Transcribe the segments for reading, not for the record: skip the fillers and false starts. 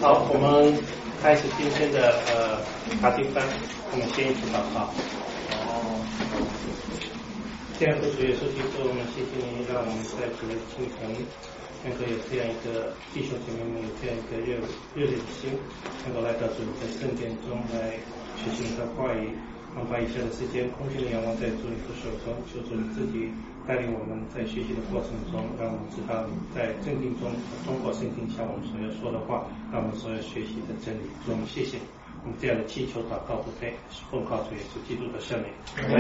好，我们开始今天的查经班，我们先一起祷告。这样的主耶稣基督，我们谢谢你，让我们在主的清晨能够有这样一个弟兄姐妹们有这样一个热烈的心，能够来到主的圣殿中来学习你的话语。我们把以下的时间空心的仰望在主你的手中，求主你自己带领我们在学习的过程中，让我们知道你在正经中通过圣经向我们所要说的话，让我们所要学习的真理。主，我们谢谢我们这样的祈求祷告不配，奉靠主耶稣基督的圣名。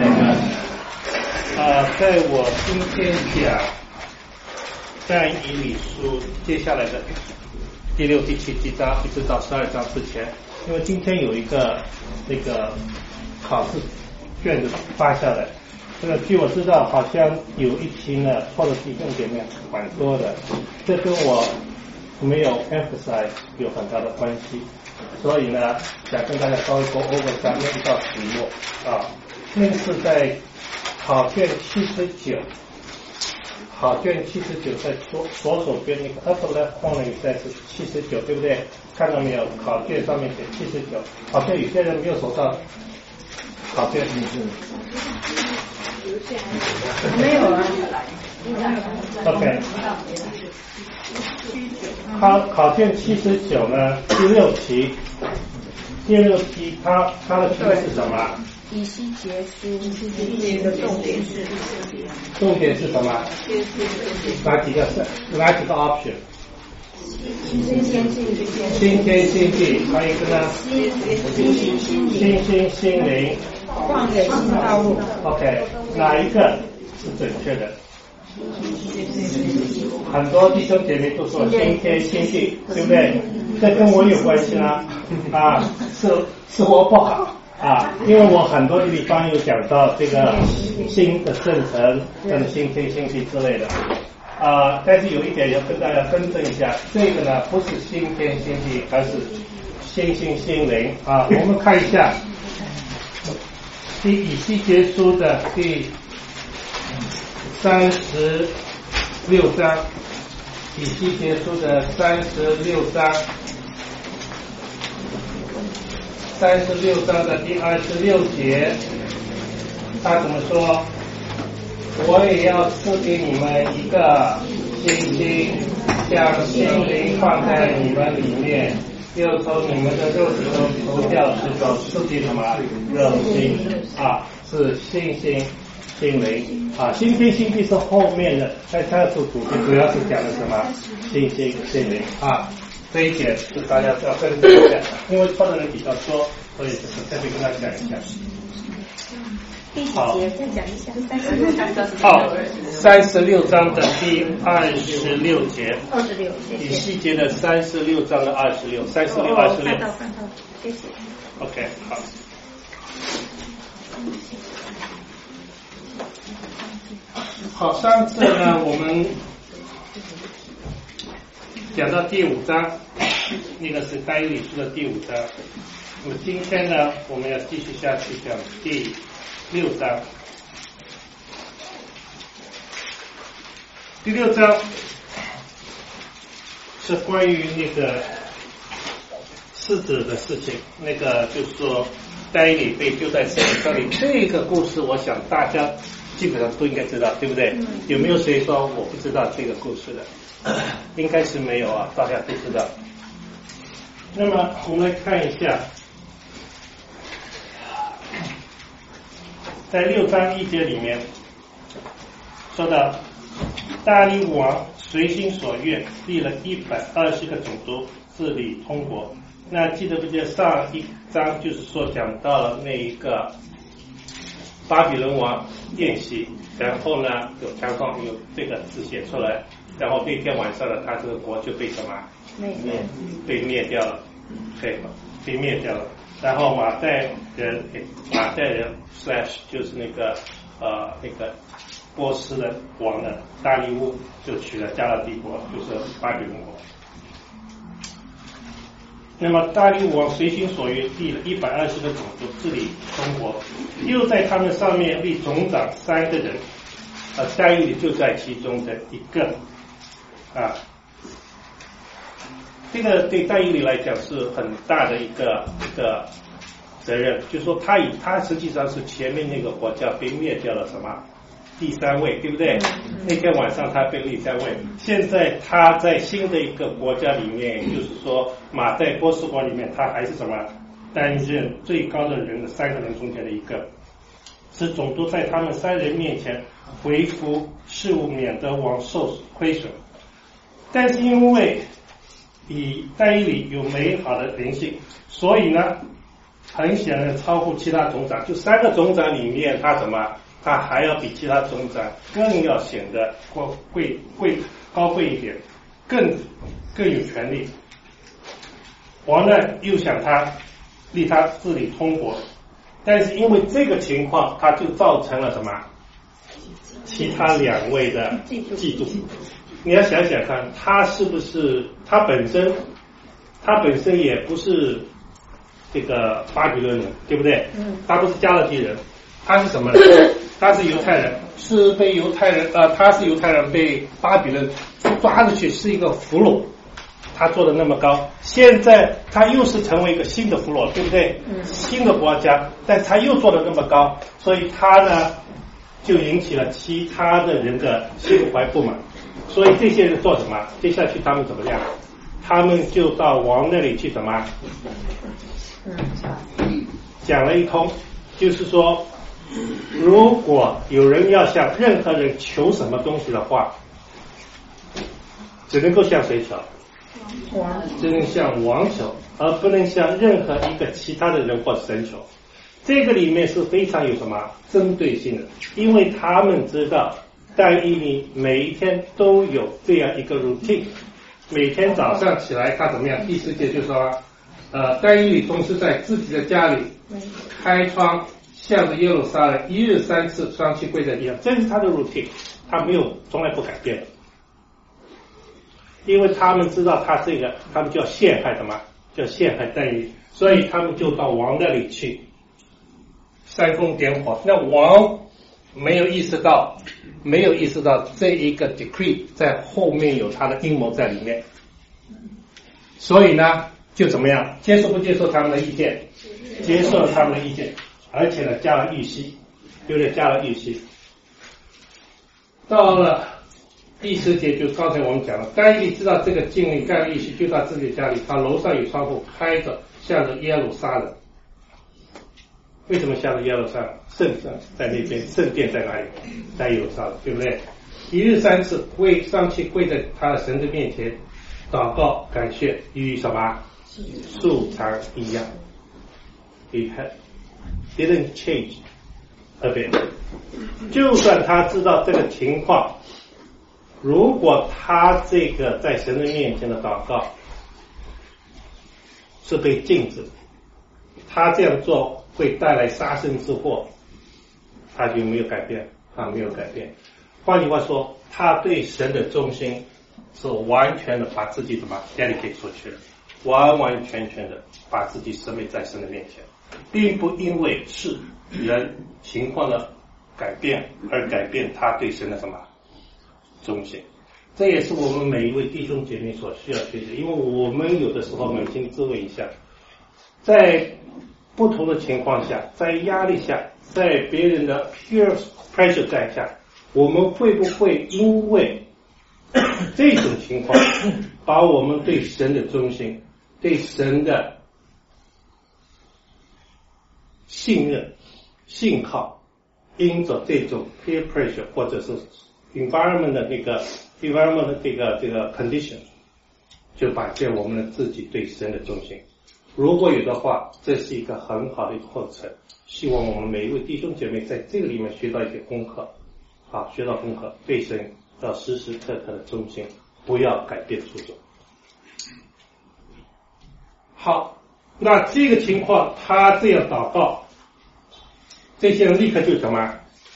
在我今天讲但以理书接下来的第6、第7、第8章一直到12章之前，因为今天有一个那个考试卷子发下来，这个据我知道好像有一期呢错的弟兄姐妹蛮多的，这跟我没有 emphasize 有很大的关系，所以呢想跟大家稍微go over 下面一道题目啊，那个是在考卷79，考卷79在左手边那个 upper left corner 在是79，对不对？看到没有？考卷上面写79，好像有些人没有手上考卷名字。 没有啊。 OK。考卷79呢，第6题，它的题目是什么？ 以西结书的重点是什么？哪几个 option？ 新天新地，还有一个呢？新心灵， 旷野新道路。 OK， 哪一个是准确的？很多弟兄姐妹都说新天新地，对不对？这跟我有关系呢？是我不好啊，因为我很多地方有讲到这个新的圣城，跟新天新地之类的。但是有一点要跟大家更正一下，这个呢不是新天新地，而是新心心灵啊。我们看一下以西结书的第36章，以西结书的36章的第26节，他怎么说？我也要赐给你们一个信心，将心灵放在你们里面，又从你们的肉体中除掉是否刺激什么肉心啊，是信心心灵啊，新天新地是后面的，在它的主题主要是讲的什么信心心灵啊，这一点是大家要跟着一下，因为错的人比较多，所以就是特别跟大家讲一下。 好，再讲一下 36章的第26节 ，26， 以西结的36章的26，看到， 谢谢。 OK， 好。好，上次呢我们讲到第5章，那个是但以理书的第5章。那么今天呢，我们要继续下去讲第6章。第6章是关于那个狮子的事情，那个就是说但以理被丢在狮子坑里，这个故事我想大家基本上都应该知道，对不对？有没有谁说我不知道这个故事的？应该是没有啊，大家都知道。那么我们来看一下，在6章1节里面说到，大利乌王随心所愿立了120个种族治理通国。那记得不记得上一章就是说讲到了那一个巴比伦王宴席，然后呢有强壮有这个字写出来，然后那天晚上呢他这个国就被什么被灭掉了，被灭掉了。然后马代人就是那个波斯的王呢大利乌就取了加勒底国，就是巴比伦国。那么大利乌王随心所欲立了120个种族治理中国，又在他们上面立总长3个人，但以理就在其中的一个啊。 这个对但以理来讲是很大的一个责任，就是说他实际上是前面那个国家被灭掉了什么第3位，对不对？那天晚上他被立在位，现在他在新的一个国家里面，就是说马代波斯国里面，他还是什么担任最高的人的3个人中间的一个，使总督在他们3人面前回复事务，免得王受亏损。但是因为但以理有美好的灵性，所以呢很显然超乎其他总长，就3个总长里面他还要比其他总长更要显得高贵一点，更有权力。王呢又想立他治理通国，但是因为这个情况，他就造成了什么其他2位的嫉妒。你要想想看，他是不是他本身也不是这个巴比伦人，对不对？他不是加勒底人，他是什么人？他是犹太人，是被他是犹太人被巴比伦抓着去，是一个俘虏。他做的那么高，现在他又是成为一个新的俘虏，对不对？新的国家，但他又做的那么高，所以他呢就引起了其他的人的心怀不满。所以这些人做什么？接下去他们怎么样？他们就到王那里去什么？讲了一通，就是说如果有人要向任何人求什么东西的话，只能够向谁求？只能向王求，而不能向任何一个其他的人或神求。这个里面是非常有什么针对性的，因为他们知道但以理每一天都有这样一个 routine， 每天早上起来他怎么样？第4节就说但以理总是在自己的家里开窗，向着耶路撒冷1日3次双膝跪在地上，这是他的 routine， 他从来不改变的。因为他们知道他们就要陷害什么？叫陷害但以理，所以他们就到王那里去煽风点火。那王没有意识到这一个 decree 在后面有他的阴谋在里面，所以呢就怎么样？接受不接受他们的意见？接受了他们的意见，而且呢加了预期，对不对？加了预期。到了第10节，就刚才我们讲了，但以理知道这个禁令盖了预期，就到自己家里，他楼上有窗户开着，向着耶路撒冷。为什么向着耶路撒冷？圣城在那边，圣殿在哪里？在耶路撒冷，对不对？1日3次上去跪在他的神的面前祷告感谢，与什么素常一样。He didn't change a bit。 就算他知道这个情况，如果他这个在神的面前的祷告是被禁止，他这样做会带来杀身之祸，他就没有改变，换句话说，他对神的忠心是完全的把自己怎么 dedicate 出去了，完完全全的把自己审美在神的面前，并不因为是人情况的改变而改变他对神的什么忠心。这也是我们每一位弟兄姐妹所需要学习，因为我们有的时候扪心自问一下，在不同的情况下，在压力下，在别人的 peer pressure 在下，我们会不会因为这种情况把我们对神的忠心，对神的信任信靠，因着这种 peer pressure 或者是 environment 的这个 condition， 就改变我们自己对神的忠心？如果有的话，这是一个很好的一个过程。希望我们每一位弟兄姐妹在这个里面学到一些功课，学到功课，对神要时时刻刻的忠心，不要改变初衷。好，那这个情况他这样祷告，这些人立刻就什么？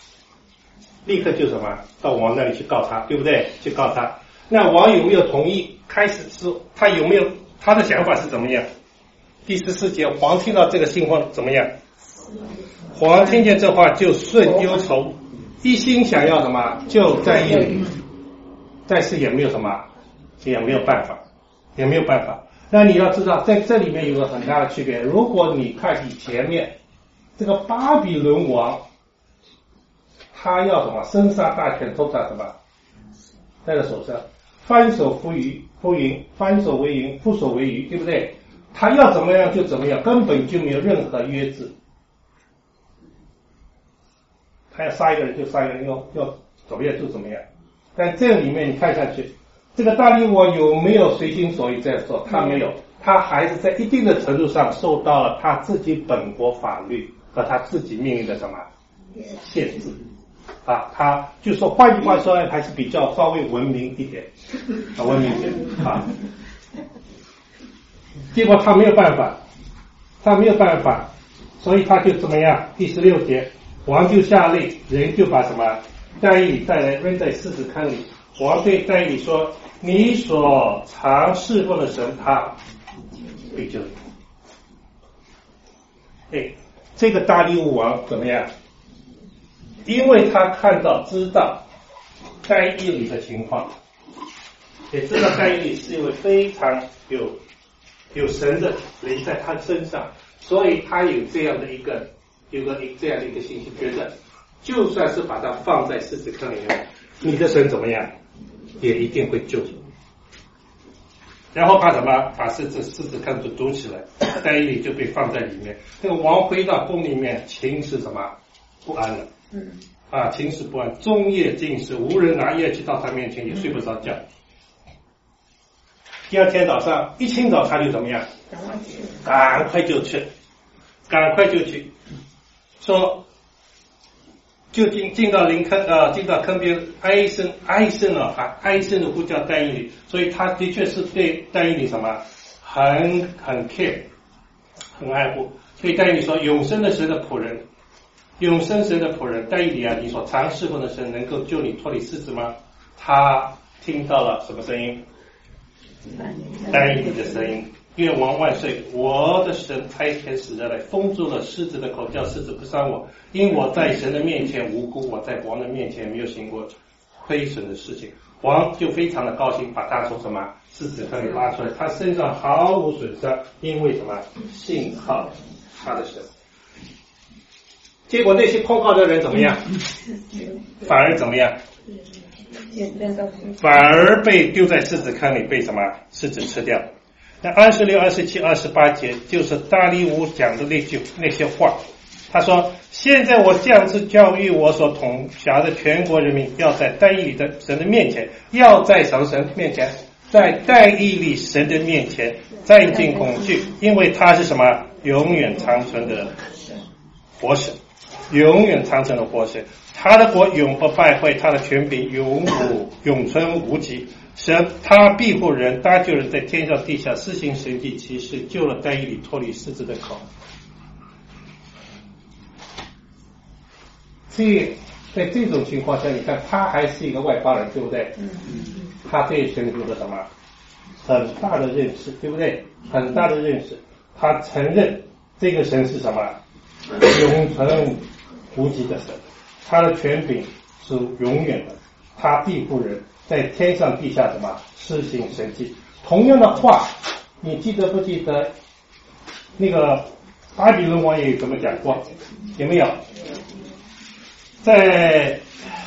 到王那里去告他，对不对？去告他。那王有没有同意？开始是他有没有他的想法是怎么样？第14节，王听到这个情况怎么样？王听见这话就甚忧愁，一心想要什么？就在意，但是也没有什么，也没有办法。 也没有办法。那你要知道，在这里面有个很大的区别。如果你看你前面这个巴比伦王，他要什么？生杀大权都在什么？在他手上，翻手覆云，翻手为云，覆手为雨，对不对？他要怎么样就怎么样，根本就没有任何约制。他要杀一个人就杀一个人，要怎么样就怎么样。但这里面你看下去，这个大力王有没有随心所欲这样做？他没有，他还是在一定的程度上受到了他自己本国法律和他自己命运的什么限制啊？他就说，换句话说，还是比较稍微文明一点啊，文明一点啊。结果他没有办法，所以他就怎么样？第16节，王就下令，人就把什么但以理带来扔在狮子坑里。王对但以理说：“你所常侍奉的神，他必救你。”这个大利乌王怎么样？因为他知道但以理的情况，也知道但以理是一位非常有神的灵在他身上，所以他有这样的一个信息，觉得就算是把它放在狮子坑里面，你的神怎么样，也一定会救你。然后把狮子坑就堵起来，但以理就被放在里面。这个王回到宫里面，情势什么不安了，情势不安，终夜禁食，无人拿乐器到他面前，也睡不着觉。第二天早上一清早他就怎么样？赶快就去，说就进到坑边，哀声的呼叫但以理，所以他的确是对但以理什么很 care， 很爱护。所以但以理说，永生神的仆人但以理啊，你所常侍奉的神能够救你脱离狮子吗？他听到了什么声音？但以理的声音。愿王万岁！我的神差遣使者来封住了狮子的口，叫狮子不伤我，因我在神的面前无辜，我在王的面前没有行过亏损的事情。王就非常的高兴，把他从什么狮子坑里拉出来，他身上毫无损伤，因为什么？信靠他的神。结果那些控告的人怎么样？反而怎么样？反而被丢在狮子坑里，被什么狮子吃掉。那26、27、28节就是大利乌讲的那些话。他说：“现在我降旨教育我所统辖的全国人民，要在但以理的神的面前，要在什么神面前？在但以理神的面前战尽恐惧，因为他是什么？永远长存的活神，永远长存的活神。他的国永不败坏，他的权柄永存无极。神他庇护人，搭救人，在天上地下施行神迹奇事，救了但以理脱离狮子的口。”在这种情况下，你看他还是一个外邦人，对不对？他对神有了什么很大的认识，对不对？很大的认识，他承认这个神是什么永存无极的神，他的权柄是永远的，他庇护人，在天上地下什么施行神迹。同样的话，你记得不记得那个巴比伦王也有这么讲过？有没有？在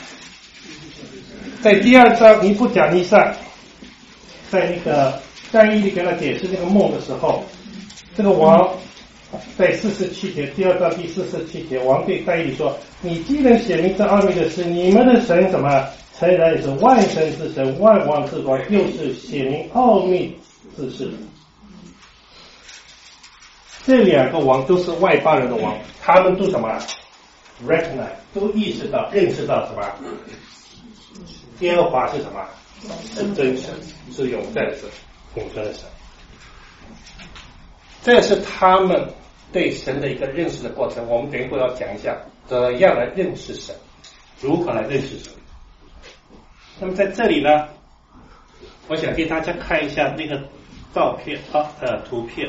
第二章尼布甲尼撒在那个但以理给他解释那个梦的时候，这个王在47节，第二章第47节，王对但以理说：“你既能显明这奥秘的事，你们的神什么？诚然也是万神之神，万王之王，又是显明奥秘之事。”这两个王都是外邦人的王，他们都什么？recognize 都认识到什么？耶和华是什么？是真神，是永在的神，永存的神。这是他们对神的一个认识的过程。我们等一会要讲一下怎样来认识神，如何来认识神。那么在这里呢，我想给大家看一下那个照片图片。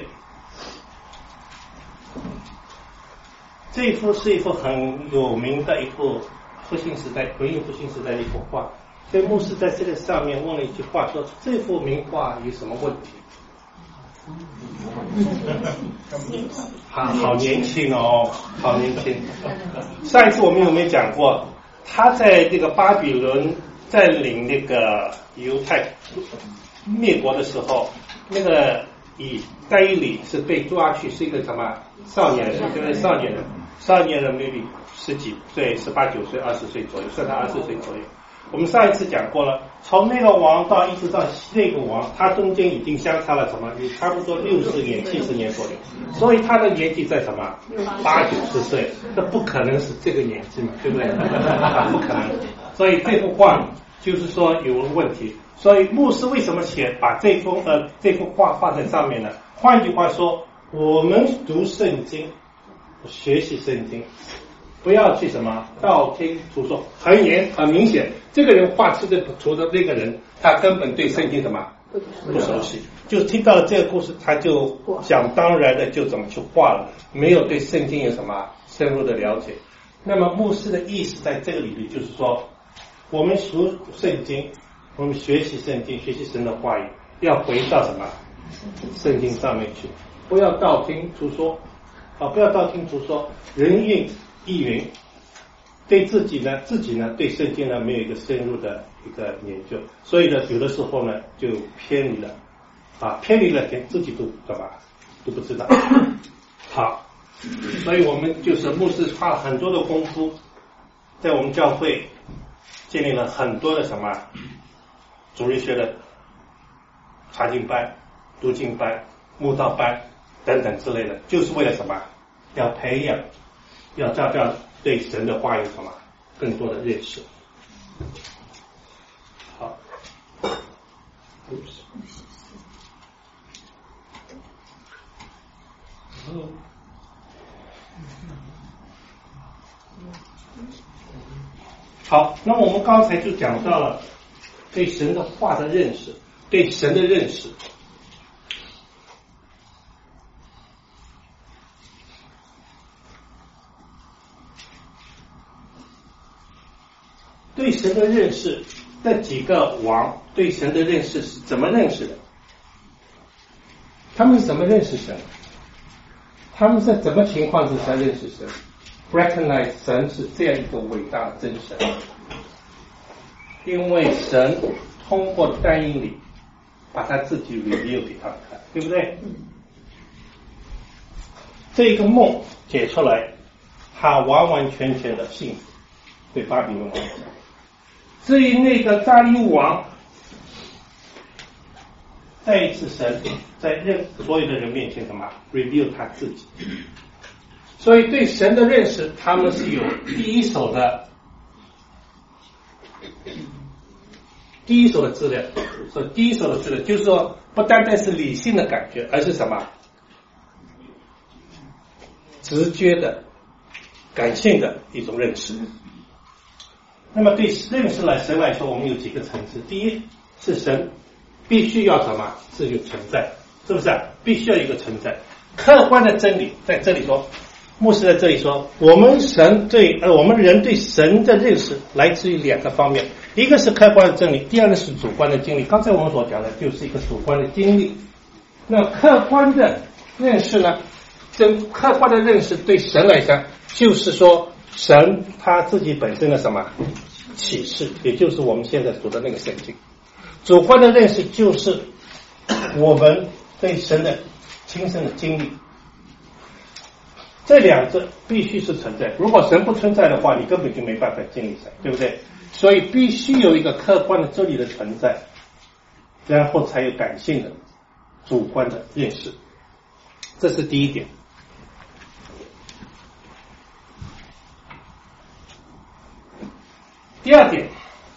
这一幅是一幅很有名的一幅复兴时代文艺复兴时代的一幅画， 所以牧师在这个上面问了一句话，说这幅名画有什么问题？好年轻哦，好年轻。上一次我们有没有讲过，他在这个巴比伦占领那个犹太灭国的时候，那个但以理是被抓去，是一个什么少年人，对不对？少年人 maybe 十几岁、18、19岁、20岁左右，算他20岁左右。我们上一次讲过了，从那个王到一直到那个王，他中间已经相差了什么？有差不多60年、70年左右，所以他的年纪在什么？80、90岁，这不可能是这个年纪嘛，对不对？不可能。所以这幅画就是说有问题。所以牧师为什么把这幅画放在上面呢？换句话说，我们读圣经、学习圣经，不要去什么道听途说。很明显，这个人画这个图的那个人，他根本对圣经什么不熟悉，就听到了这个故事，他就想当然的就怎么去画了，没有对圣经有什么深入的了解。那么牧师的意思在这个里面就是说，我们读圣经，我们学习圣经，学习神的话语，要回到什么圣经上面去，不要道听途说不要道听途说，人云亦云，对自己呢对圣经呢没有一个深入的一个研究，所以呢有的时候呢就偏离了连自己都不知道。好，所以我们就是牧师花了很多的功夫，在我们教会建立了很多的什么主日学的查经班、读经班、慕道班等等之类的，就是为了什么？要培养，要对神的话有什么更多的认识。好，好，那我们刚才就讲到了对神的话的认识，对神的认识。对神的认识，这几个王对神的认识是怎么认识的？他们是怎么认识神？他们在什么情况之下认识神 ？recognize 神是这样一个伟大的真神，因为神通过但以理把他自己 reveal 给他们看，对不对？这个梦解出来，他完完全全的信服对巴比伦王。至于那个大利王，再一次神在所有的人面前什么 reveal 他自己，所以对神的认识，他们是有第一手的资料，所以第一手的资料就是说，不单单是理性的感觉，而是什么直觉的、感性的一种认识。那么对认识神来说，我们有几个层次。第一是神必须要什么？是有存在，是不是必须要一个存在。客观的真理在这里说，牧师在这里说，我们人对神的认识来自于两个方面，一个是客观的真理，第二个是主观的经历。刚才我们所讲的就是一个主观的经历。那客观的认识呢？客观的认识对神来讲，就是说神他自己本身的什么启示，也就是我们现在读的那个圣经。主观的认识就是我们对神的亲身的经历，这两者必须是存在。如果神不存在的话，你根本就没办法经历神，对不对？所以必须有一个客观的真理的存在，然后才有感性的主观的认识，这是第一点。第二点，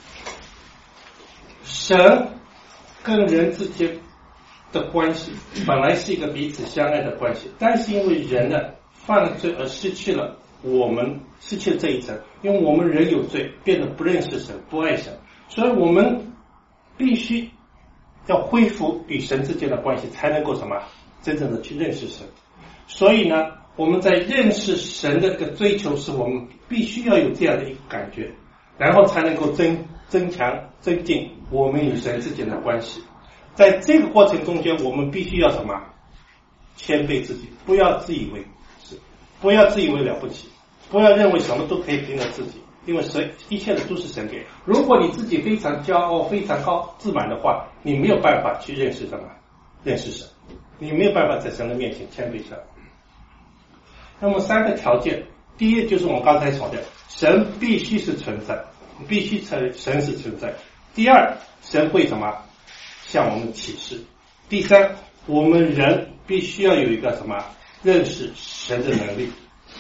神跟人之间的关系本来是一个彼此相爱的关系，但是因为人呢犯了罪而失去了这一层，因为我们人有罪，变得不认识神，不爱神，所以我们必须要恢复与神之间的关系，才能够什么真正的去认识神。所以呢，我们在认识神的这个追求，是我们必须要有这样的一个感觉，然后才能够增强、增进我们与神之间的关系。在这个过程中间，我们必须要什么？谦卑自己，不要自以为是，不要自以为了不起，不要认为什么都可以凭着自己，因为神一切的都是神给。如果你自己非常骄傲、非常高自满的话，你没有办法去认识什么？认识神，你没有办法在神的面前谦卑下来。那么3个条件，第一就是我们刚才说的，神必须是存在，必须神是存在。第二，神会什么？向我们启示。第三，我们人必须要有一个什么？认识神的能力。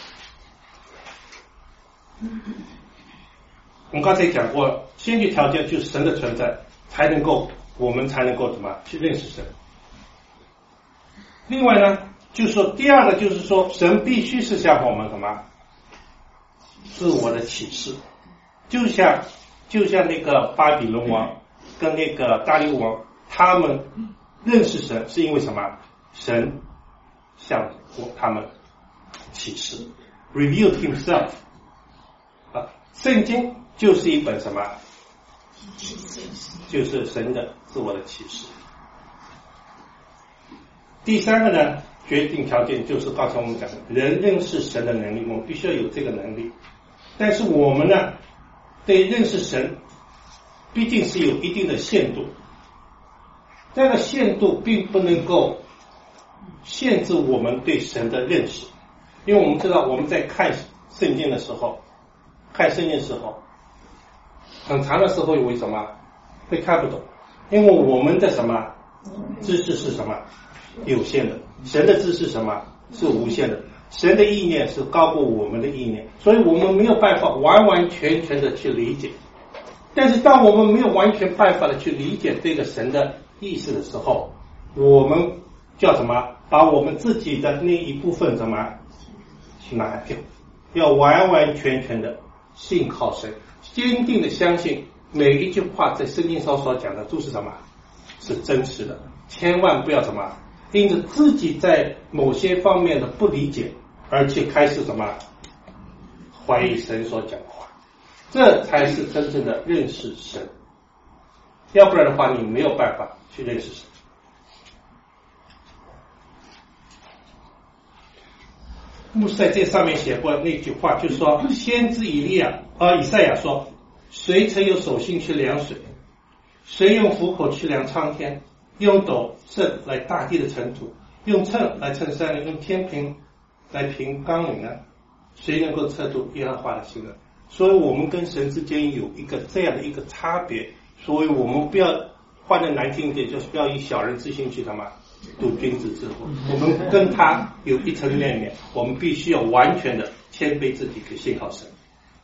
我们刚才讲过，先决条件就是神的存在，我们才能够什么？去认识神。另外呢，就是说第二个就是说，神必须是向我们什么？自我的启示。就像那个巴比伦王跟那个大利乌王，他们认识神是因为什么？神向他们启示 revealed himself 圣经就是一本什么？就是神的自我的启示。第三个呢，决定条件就是刚才我们讲的，人认识神的能力，我们必须要有这个能力。但是我们呢，对认识神毕竟是有一定的限度，这个限度并不能够限制我们对神的认识，因为我们知道我们在看圣经的时候，很长的时候为什么会看不懂？因为我们的什么知识是什么？有限的，神的知识什么？是无限的，神的意念是高过我们的意念，所以我们没有办法完完全全的去理解。但是当我们没有完全办法的去理解这个神的意思的时候，我们叫什么？把我们自己的那一部分什么去拿掉，要完完全全的信靠神，坚定的相信每一句话在圣经上所讲的都是什么？是真实的，千万不要什么因着自己在某些方面的不理解而去开始什么怀疑神所讲的话，这才是真正的认识神，要不然的话你没有办法去认识神。牧师在这上面写过那句话，就是说先知以赛亚说，谁曾有手心去量水，谁用虎口去量苍天，用斗秤来大地的尘土，用秤来称山岭，用天平来平冈岭呢？谁能够测度耶和华的心呢？所以我们跟神之间有一个这样的一个差别，所以我们不要换得难听一点，就是不要以小人之心去什么度君子之腹。我们跟他有一层面面，我们必须要完全的谦卑自己，去信靠神。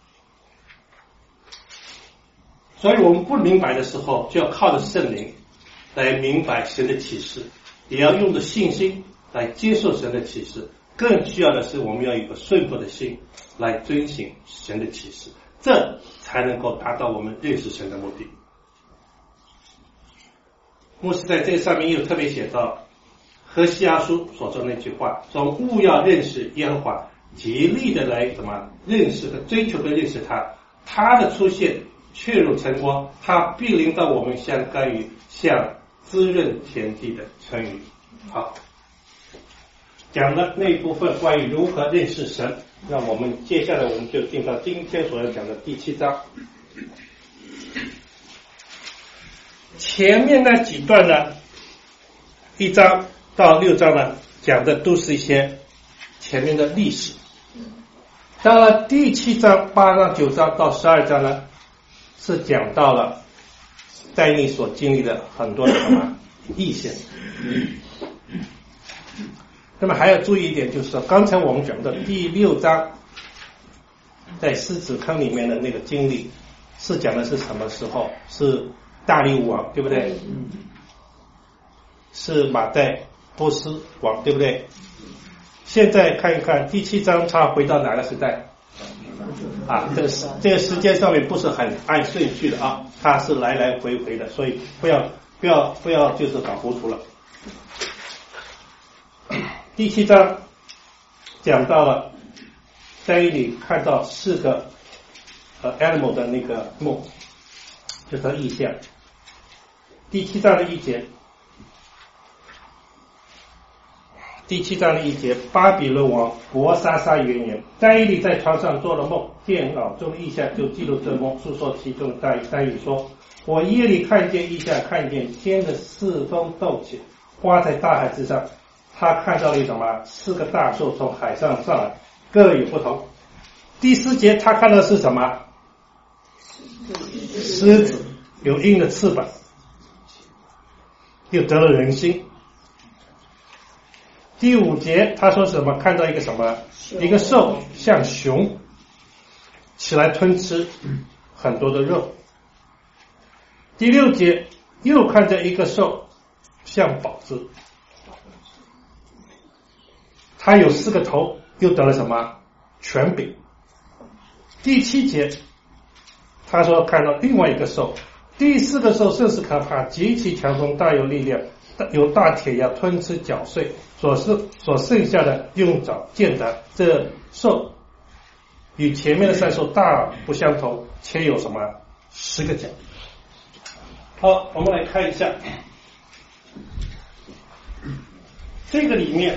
所以我们不明白的时候，就要靠着圣灵来明白神的启示，也要用着信心来接受神的启示，更需要的是我们要有一个顺服的心来遵行神的启示，这才能够达到我们认识神的目的。牧师在这上面也有特别写到何西阿书所说的那句话，说务要认识耶和华，极力的来什么认识和追求跟认识他，他的出现确如晨光，他必临到我们像甘雨，像滋润田地的春雨。好，讲的那一部分关于如何认识神，那我们接下来我们就进到今天所要讲的第7章。前面那几段呢，1章到6章呢，讲的都是一些前面的历史。到了第7章、8章、9章到12章呢，是讲到了但以理所经历的很多的什么异象。那么还要注意一点，就是说刚才我们讲的第6章在狮子坑里面的那个经历，是讲的是什么时候？是大利乌王，对不对？是马代波斯王，对不对？现在看一看第7章，他回到哪个时代？这个时间上面不是很按顺序的啊，它是来来回回的，所以不要就是搞糊涂了。第7章讲到了但以理看到4个animal 的那个梦， 就是它的意象。第7章的1节，巴比伦王伯沙撒元年，但以理在床上做了梦，电脑中的意象就记录这梦，述说其中的大意。但以理说，我夜里看见意象，看见天的四风斗起，刮在大海之上。他看到了一什么？4个大兽从海上上来，各有不同。第4节他看到的是什么？狮子，有鹰的翅膀，又得了人心。第5节他说什么？看到一个什么？一个兽像熊，起来吞吃很多的肉。第6节又看见一个兽像宝子，他有4个头，又得了什么？权柄。第7节他说看到另外一个兽，第4个兽甚是可怕，极其强壮，大有力量，有大铁牙吞吃搅碎，所剩下的用爪践踏。这兽与前面的3兽大不相同，且有什么10个角。好，我们来看一下这个里面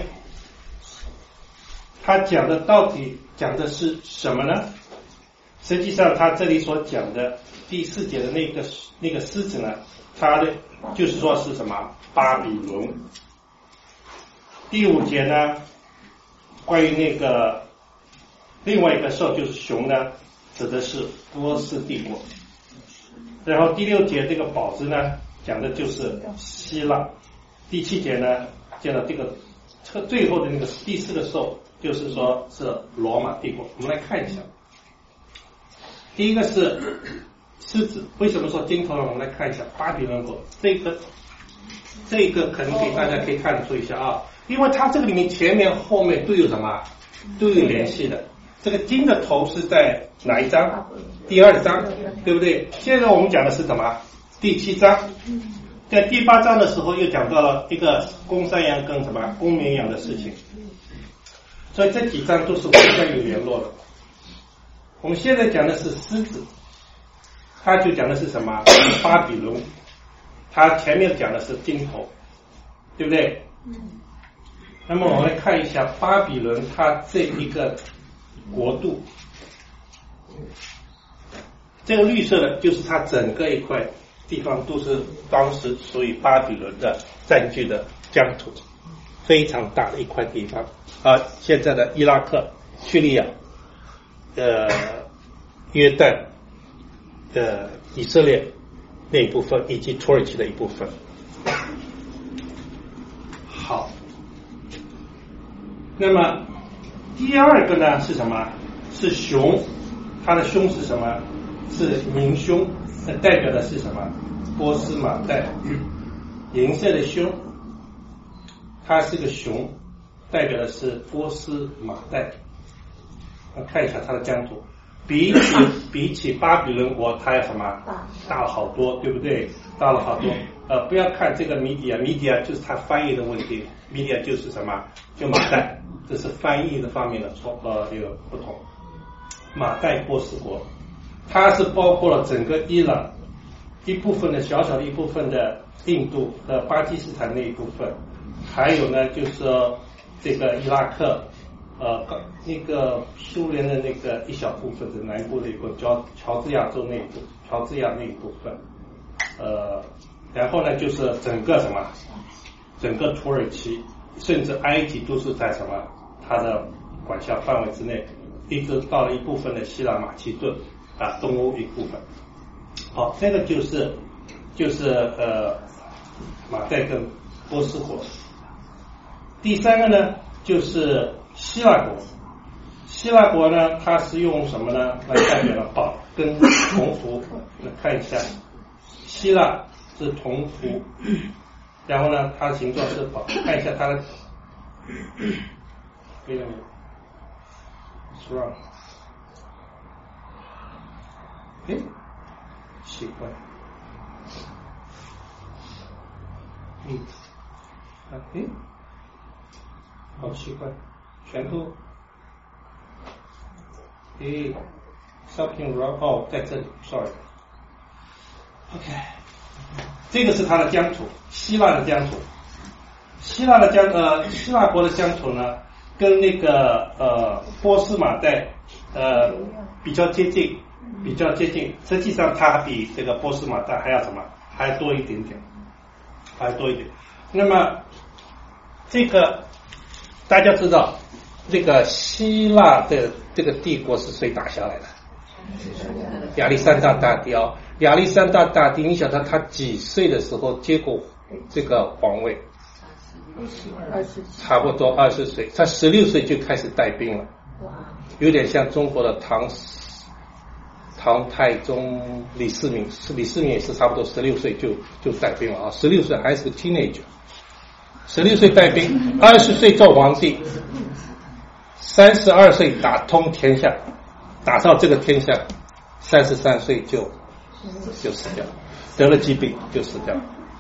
他讲的到底讲的是什么呢？实际上他这里所讲的第4节的那个狮子呢，它的就是说是什么？巴比伦。第5节呢，关于那个另外一个兽就是熊呢，指的是波斯帝国。然后第6节这个宝子呢，讲的就是希腊。第7节呢，讲到这个最后的那个第4个兽，就是说是罗马帝国。我们来看一下，第一个是狮子，为什么说金头呢？我们来看一下巴比伦国，这个可能给大家可以看得出一下啊，因为它这个里面前面后面都有什么？都有联系的。这个金的头是在哪一章？第2章，对不对？现在我们讲的是什么？第7章。在第8章的时候又讲到了一个公山羊跟什么公绵羊的事情，所以这几章都是互相有联络的。我们现在讲的是狮子，他就讲的是什么？巴比伦，他前面讲的是金头，对不对？那么我们来看一下巴比伦它这一个国度，这个绿色的就是它整个一块地方都是当时属于巴比伦的占据的疆土，非常大的一块地方。现在的伊拉克、叙利亚、约旦、以色列那一部分，以及土耳其的一部分。好，那么第2个呢是什么？是熊，它的胸是什么？是明胸，那代表的是什么？波斯马代，银色的胸，它是个熊，代表的是波斯马代。看一下它的疆土，比起巴比伦国，它要什么？大了好多，对不对？大了好多。不要看这个米底亚就是它翻译的问题，米底亚就是什么？就马代，这是翻译的方面的有不同。马代波斯国，它是包括了整个伊朗一部分的小小的一部分的印度的巴基斯坦那一部分，还有呢就是说这个伊拉克那个苏联的那个一小部分的南部的一个乔治亚州那一部乔治亚那一部分，然后呢就是整个什么，整个土耳其甚至埃及都是在什么它的管辖范围之内，一直到了一部分的希腊马其顿东欧一部分。好，这个就是马代跟波斯国。第3个呢就是希腊国。希腊国呢它是用什么呢来代表了？宝跟铜符。来看一下，希腊是铜符，然后呢它的形状是宝，看一下它的Wait a minute. What's wrong? 奇怪。好奇怪，全都something wrong。在这里 ，sorry。 OK， 这个是它的疆土，希腊的疆土。希腊国的疆土呢，跟那个波斯马代比较接近。实际上它比这个波斯马代还要什么？还多一点。那么这个大家知道，这个希腊的这个帝国是谁打下来的？亚历山大大帝哦。亚历山大大帝，你晓得他几岁的时候接过这个皇位？差不多20岁，他16岁就开始带兵了，有点像中国的唐太宗李世民也是差不多16岁就带兵了啊，16岁还是个 teenager，16岁带兵，20岁做皇帝，32岁打通天下，打到这个天下，33岁就死掉，得了疾病就死掉。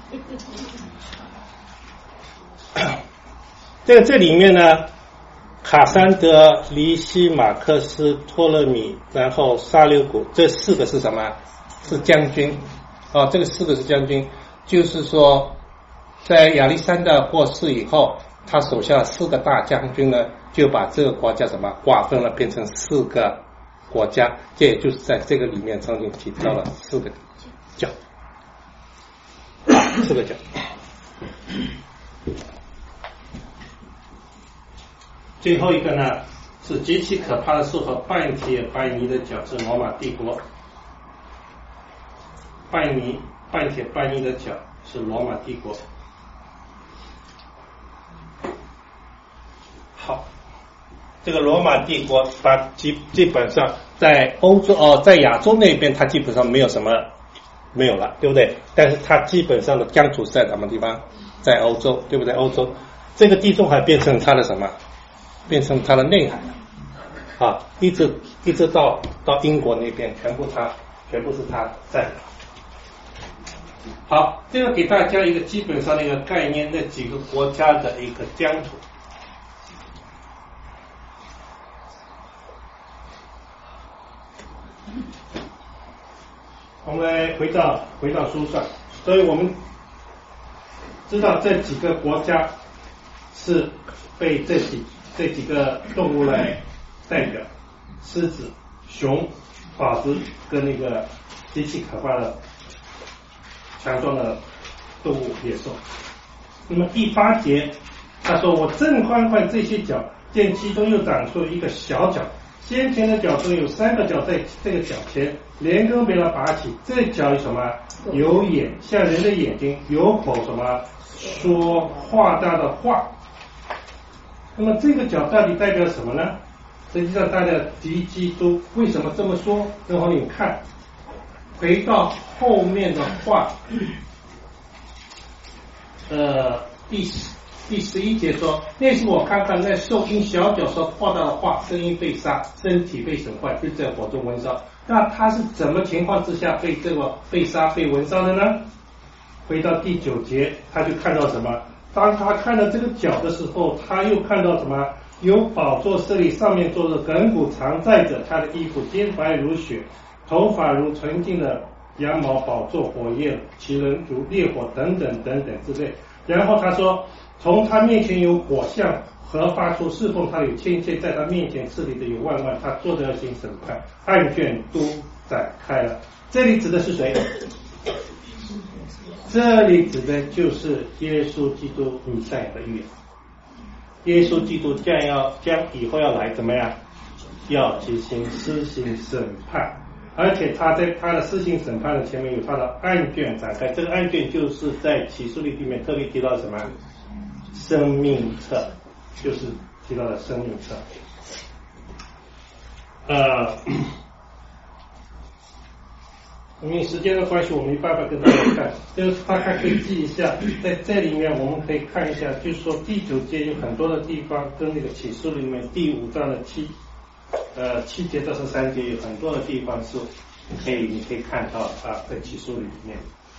这里面呢，卡珊德、黎西、马克思、托勒米，然后沙留古，这4个是什么？是将军啊，这个4个是将军，就是说，在亚历山大过世以后，他手下4个大将军呢，就把这个国家什么划分了，变成4个国家，这也就是在这个里面曾经提到了4个角，4个角。最后一个呢，是极其可怕的树和半铁半泥的角，是罗马帝国。半铁半泥的角是罗马帝国。好，这个罗马帝国它基本上在欧洲在亚洲那边它基本上没有了，对不对？但是它基本上的疆土是在什么地方？在欧洲，对不对？欧洲这个地中海变成它的什么？变成它的内海啊，一直到英国那边，全部是它在。好，这个给大家一个基本上的一个概念，那几个国家的一个疆土。我们来回到书上，所以我们知道这几个国家是被这几个动物来代表，狮子、熊、豹子跟那个极其可怕的强壮的动物野兽。那么第8节他说，我正观看这些角，见其中又长出一个小角，先前的角中有3个角在这个角前，连根被它拔起，这角有什么？有眼，像人的眼睛，有口，什么？说话大的话。那么这个角到底代表什么呢？实际上代表敌基督。为什么这么说？然后你看，回到后面的话，第11节说，那时我看看那兽因小角所扩大的话，声音被杀，身体被损坏，就在火中焚烧。那他是怎么情况之下被杀被焚烧的呢？回到第9节，他就看到什么？当他看到这个角的时候，他又看到什么？有宝座设立，上面坐着亘古常在者，他的衣服洁白如雪，头发如纯净的羊毛，宝座火焰，其人如烈火，等等之类。然后他说，从他面前有火象和发出侍奉他有千千，在他面前治理的有万万，他坐着要行审判，案卷都展开了。这里指的是谁？这里指的就是耶稣基督弥赛亚的预言。耶稣基督将以后要来怎么样？要施行审判，而且他在他的施行审判的前面有他的案卷展开。这个案卷就是在启示录里面特别提到什么？生命册，就是提到的生命册。因为时间的关系，我没办法跟大家看，就是大概可以记一下。在这里面我们可以看一下，就是说第9节有很多的地方跟那个启示录里面第5章的7节到13节有很多的地方是你可以看到在启示录里面。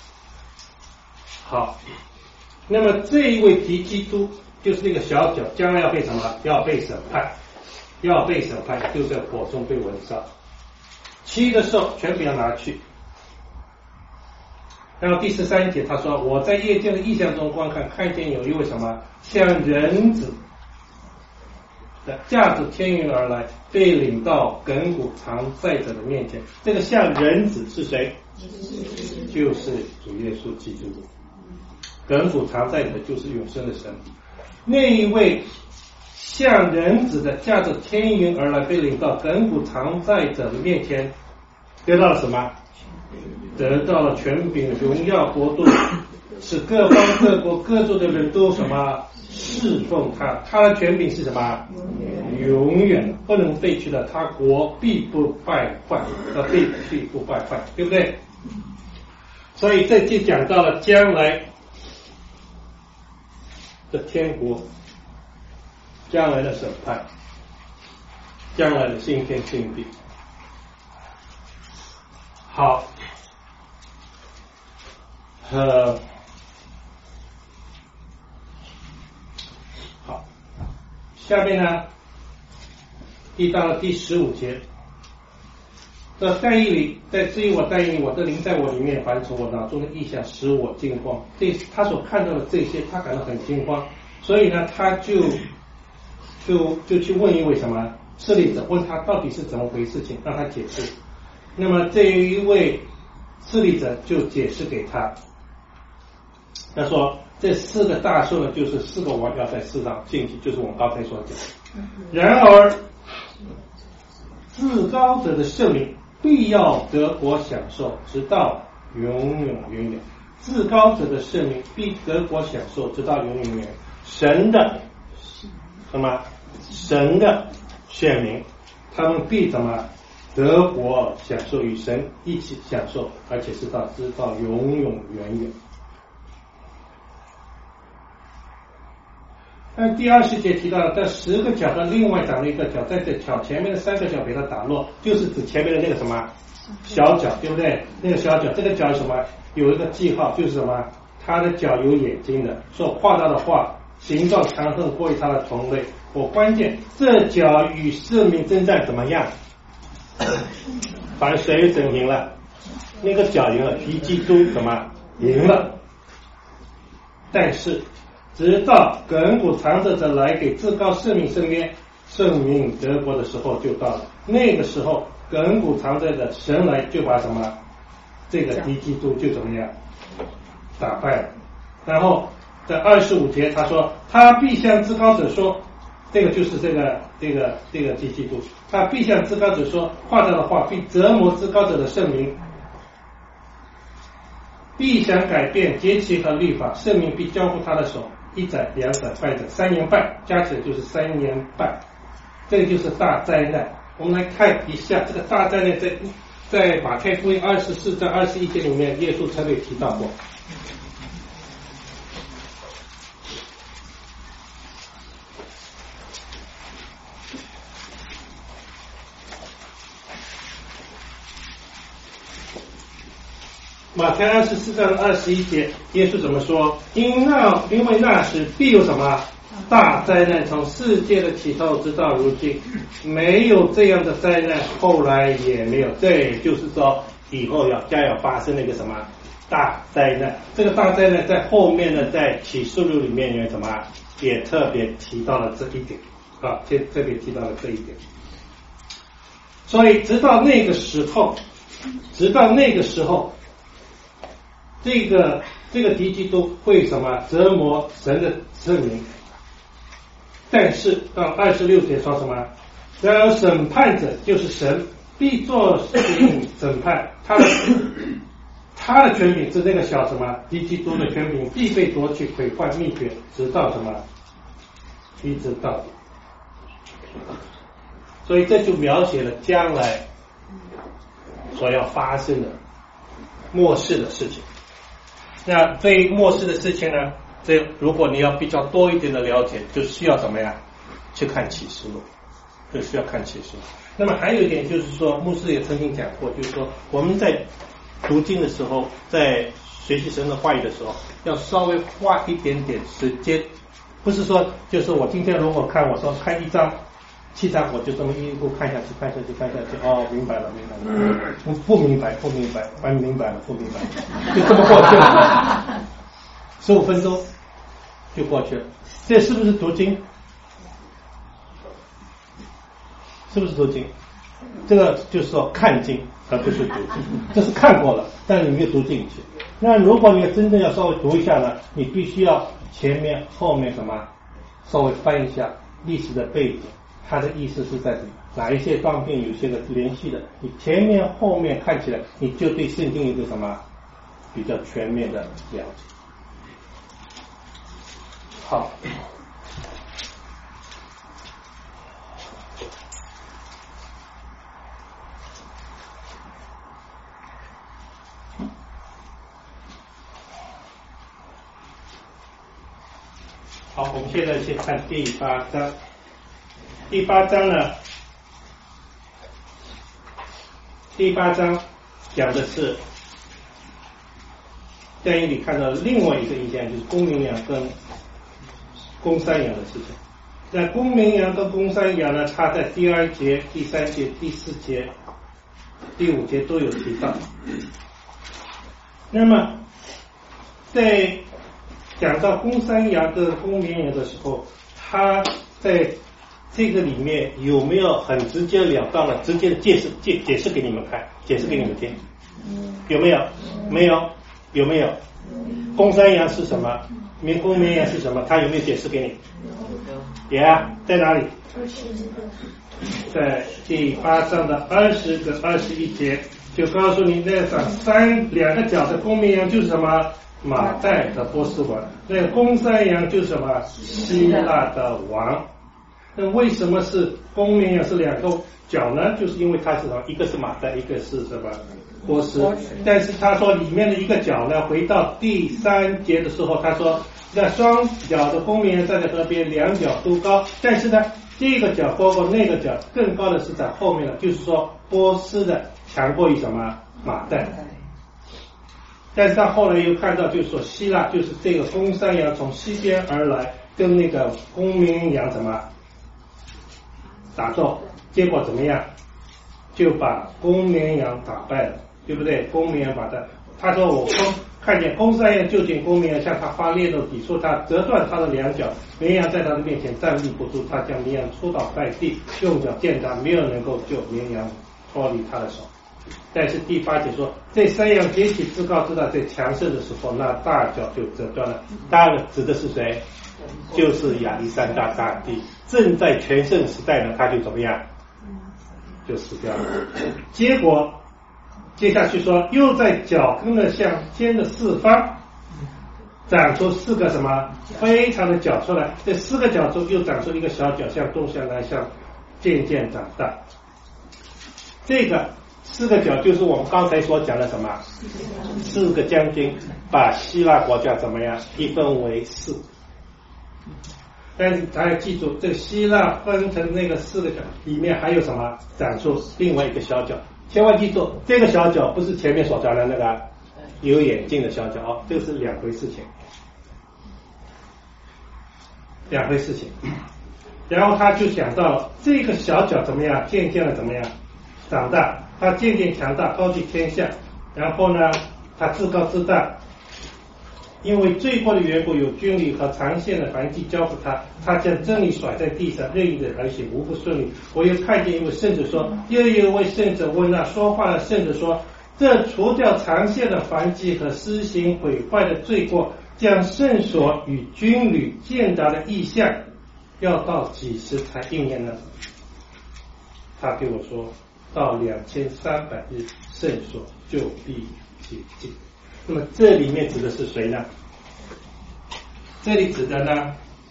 好，那么这一位敌基督就是那个小角，将来要被什么？要被审判，就在火中被焚烧。其余的兽全部要拿去。 然后第13节他说，我在夜间的异象中观看，看见有一位什么像人子的驾着天云而来，被领到亘古常在者的面前。这个像人子是谁？就是主耶稣基督。亘古常在者就是永生的神。那一位像人子的驾着天云而来，被领到亘古常在者的面前，得到了什么？得到了权柄、荣耀、国度，使各方各国各族的人都什么侍奉他。他的权柄是什么？永远不能废去的，他国必不败坏，必不败坏，对不对？所以这就讲到了将来的天国，将来的审判，将来的新天新地。好，好，下面呢，到了第15节，这但以理在至于我但以理，我的灵在我里面，凡从我脑中的意象使我惊慌。他所看到的这些，他感到很惊慌，所以呢，他就去问一位什么侍立者，问他到底是怎么回事情，让他解释。那么这一位侍立者就解释给他，他说这4个大兽呢，就是4个王要在世上进去，就是我们刚才所讲。然而至高者的圣名必要得国享受，直到永永远远。至高者的圣名必得国享受，直到永永远远。神的什么？神的选民，他们必怎么得国享受，与神一起享受，而且是直到永永远远。那第20节提到了这10个角和另外长了一个角，在这角前面的3个角被它打落，就是指前面的那个什么小角，对不对？那个小角，这个角什么？有一个记号，就是什么？它的角有眼睛的，所画到的画形状强横过于它的同类。关键这角与圣民征战怎么样？反正谁整赢了？那个角赢了，敌基督怎么赢了？但是直到亘古常在者来给至高圣民伸冤，圣民得国的时候就到了。那个时候亘古常在的神来就把什么这个敌基督就怎么样打败了。然后在25节他说，他必向至高者说，这个就是这个敌基督，他必向至高者说话到的话，必折磨至高者的圣民，必想改变节期和律法，圣民必交付他的手，1载、2载、半载、3年半，加起来就是3年半。这个就是大灾难。我们来看一下这个大灾难，在马太福音24章21节里面，耶稣特别提到过。马太24章21节，耶稣怎么说？因为那时必有什么大灾难，从世界的起头直到如今，没有这样的灾难，后来也没有。这就是说，以后将要发生了一个什么大灾难。这个大灾难在后面呢，在启示录里面有什么也特别提到了这一点啊，特别提到了这一点。所以直到那个时候，这个敌基督会什么折磨神的圣民。但是到26节说什么？然而审判者就是神，必做审判，他的权柄是那个小什么敌基督的权柄必被夺去，毁坏灭绝，直到什么？一直到底。所以这就描写了将来所要发生的末世的事情。那对于末世的事情呢，如果你要比较多一点的了解，就需要怎么样去看启示录，就需要看启示录。那么还有一点就是说，牧师也曾经讲过，就是说我们在读经的时候，在学习神的话语的时候，要稍微花一点点时间，不是说就是我今天如果我说看一章气场火就这么一步看下去，哦，明白了，不明白，明白了，不明白，就这么过去了，15分钟就过去了。这是不是读经？是不是读经？这个就是说看经，而不是读经。这是看过了，但是你没有读进去。那如果你真正要稍微读一下呢，你必须要前面后面什么稍微翻一下历史的背景，它的意思是在哪一些方面有些个联系的，你前面后面看起来，你就对圣经有个什么比较全面的了解。好，好，我们现在先看第8章。第8章呢，第8章讲的是在这里看到另外一个意见，就是公绵羊跟公山羊的事情。那公绵羊跟公山羊呢，它在第2节、第3节、第4节、第5节都有提到。那么在讲到公山羊跟公绵羊的时候，它在这个里面有没有很直截了当的直接的解释给你们看，解释给你们听？有没有？没有？有没有？公山羊是什么？公绵羊是什么？他有没有解释给你？在哪里？在第8章的20跟21节就告诉你，那2个角的公绵羊就是什么？马代的波斯王。那个公山羊就是什么？希腊的王。那为什么是公绵羊是2个角呢？就是因为它是什么？一个是马代，一个是什么？波斯。但是他说里面的一个角呢，回到第3节的时候，他说那双角的公绵羊站在河边，2角都高，但是呢这个角包括那个角更高的是在后面的，就是说波斯的强过于什么？马代。但是他后来又看到，就是说希腊就是这个公山羊从西边而来，跟那个公绵羊什么打斗，结果怎么样？就把公绵羊打败了，对不对？公绵羊把他说我看见公山羊就近公绵羊向他发烈怒，抵触他，折断他的2角，绵羊在他的面前站立不住，他将绵羊戳倒在地，用脚践踏，没有能够救绵羊脱离他的手。但是第8节说，这山羊结起自高自大最强盛的时候，那大角就折断了。大的指的是谁？就是亚历山大大帝，正在全盛时代呢，他就怎么样？就死掉了。结果接下去说，又在脚跟的向肩的4方长出4个什么非常的角出来，这4个角中又长出一个小角，向东向南向渐渐长大。这个4个角就是我们刚才所讲的什么？4个将军把希腊国家怎么样一分为4。但是大家记住，这个希腊分成那个4个角里面还有什么？长出另外一个小角。千万记住，这个小角不是前面所讲的那个有眼镜的小角哦，这个是2回事情。2回事情。然后他就想到了这个小角怎么样，渐渐的怎么样长大，他渐渐强大，高居天下。然后呢，他自高自大，因为罪过的缘故，有军旅和长线的凡祭交付他，他将真理甩在地上，任意的而行，无不顺利。我又看见一位圣者说，又有一位圣者问那说话的圣者说，这除掉长线的凡祭和施行毁坏的罪过，将圣所与军旅建达的意象，要到几时才应验呢？他对我说，到2300日，圣所就必解禁。那么这里面指的是谁呢？这里指的呢，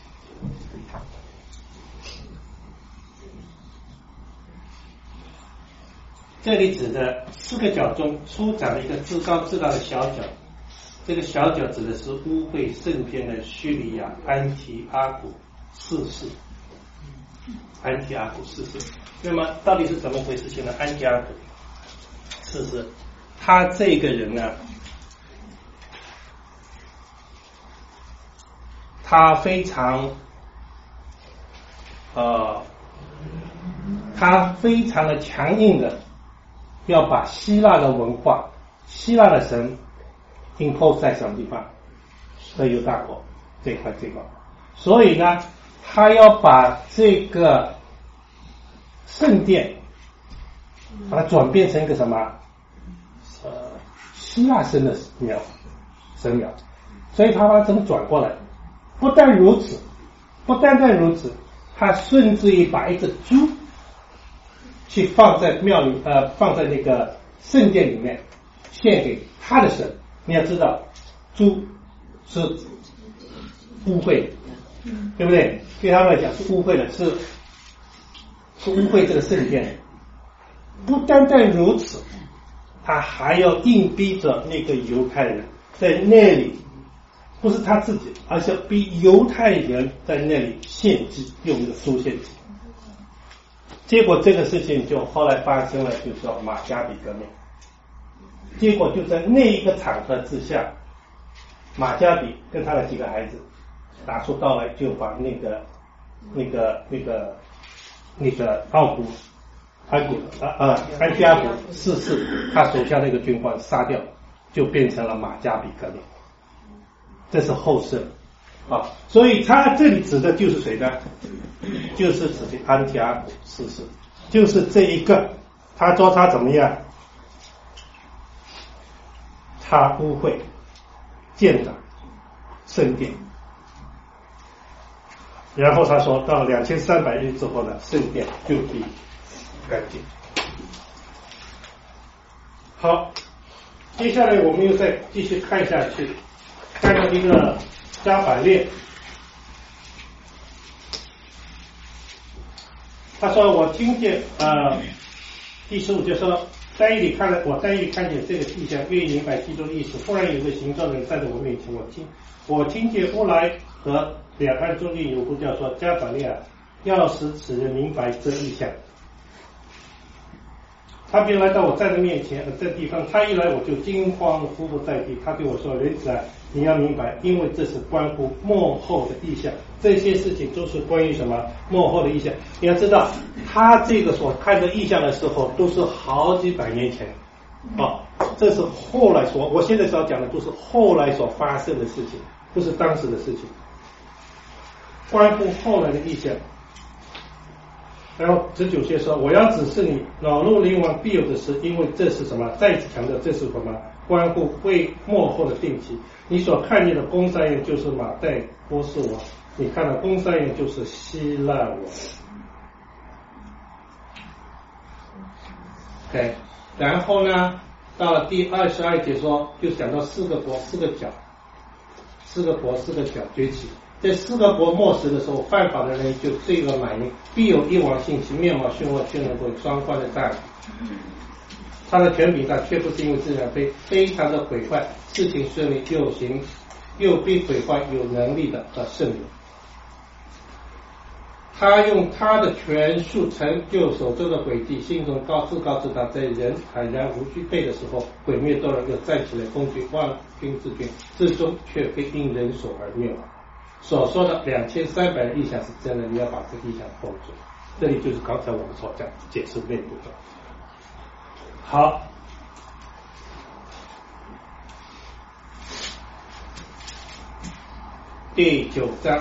这里指的4个角中出长了一个自高自大的小角，这个小角指的是污秽圣天的叙利亚安提阿古4世。安提阿古4世，那么到底是怎么回事情呢？安提阿古4世，他这个人呢，他非常他非常的强硬的要把希腊的文化、希腊的神 impose 在什么地方？在犹大国这块地方。所以呢，他要把这个圣殿把它转变成一个什么希腊神的神庙，所以他把它怎么转过来？不但如此，他甚至于把一只猪去放在庙里，放在那个圣殿里面，献给他的神。你要知道，猪是污秽的，对不对？对他们来讲是污秽的，是污秽这个圣殿。不单如此，他还要硬逼着那个犹太人在那里，不是他自己，而是逼犹太人在那里献祭，用那个猪献祭。结果这个事情就后来发生了，就是说马加比革命。结果就在那一个场合之下，马加比跟他的几个孩子拿出刀来，就把那个安提阿古四世他手下那个军官杀掉，就变成了马加比革命。这是后世啊，所以他这里指的就是谁呢？就是指的安提阿古四世，就是这一个。他说他怎么样？他污秽建造圣殿，然后他说到了2300日之后呢，圣殿就地干净。好，接下来我们又再继续看下去，看到一个加百列，他说我听见第15节说，单一里看见这个意象，越明白其中的意思。忽然有个形状的人站在我面前，我听见乌来和两岸中间有呼叫说，加百列要使此人明白这意象。他便来到我站在面前这地方，他一来我就惊慌的匍匐在地。他对我说，人子啊，你要明白，因为这是关乎末后的意象，这些事情都是关于什么末后的意象。你要知道，他这个所看的意象的时候都是好几百年前这是后来我现在所讲的都是后来所发生的事情，不是当时的事情，关乎后来的意象。然后19节说，我要指示你恼怒灵王必有的事，因为这是什么？再次强调，这是什么？关乎为末后的定期。你所看见的公山人就是马代波斯王，你看到公山人就是希腊王。OK， 然后呢，到了第22节说，就讲到4个国4个角崛起。这4个国末时的时候，犯法的人就罪恶满盈，必有一王兴起，面貌凶恶，却能够双关的大。他的权柄上却不是因为自然非常的毁坏，事情顺利又必毁坏有能力的圣灵。他用他的权术成就手中的诡计，心中自高自大，在人坦然无惧备的时候，毁灭多人，又站起来攻击万军之君，最终却非因人手而灭亡。所说的2300的意象是真的，你要把这个意象封住。这里就是刚才我们所讲解释内部的。好，第9章。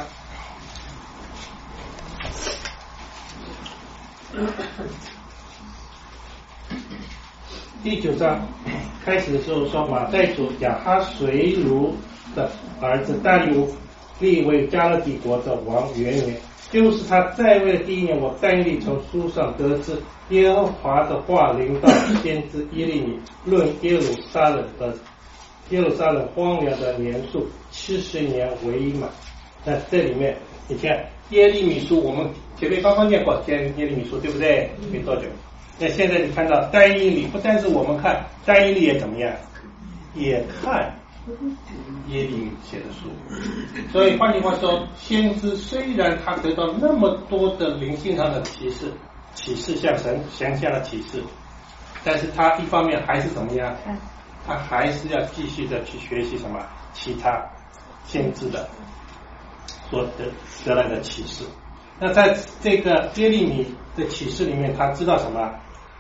第9章开始的时候说，马代主亚哈随鲁的儿子大利乌立为加勒底国的王元年，就是他在位的第1年，我但以理从书上得知，耶和华的话临到先知耶利米，论耶路撒冷荒凉的年数70年为满。那这里面你看耶利米书，我们前面刚刚念过耶利米书，对不对？没多久。那现在你看到但以理，不但是我们看，但以理也怎么样？也看耶利米写的书。所以换句话说，先知虽然他得到那么多的灵性上的启示向神降下的启示，但是他一方面还是怎么样？他还是要继续的去学习什么其他先知的所得来的启示。 那在这个耶利米的启示里面，他知道什么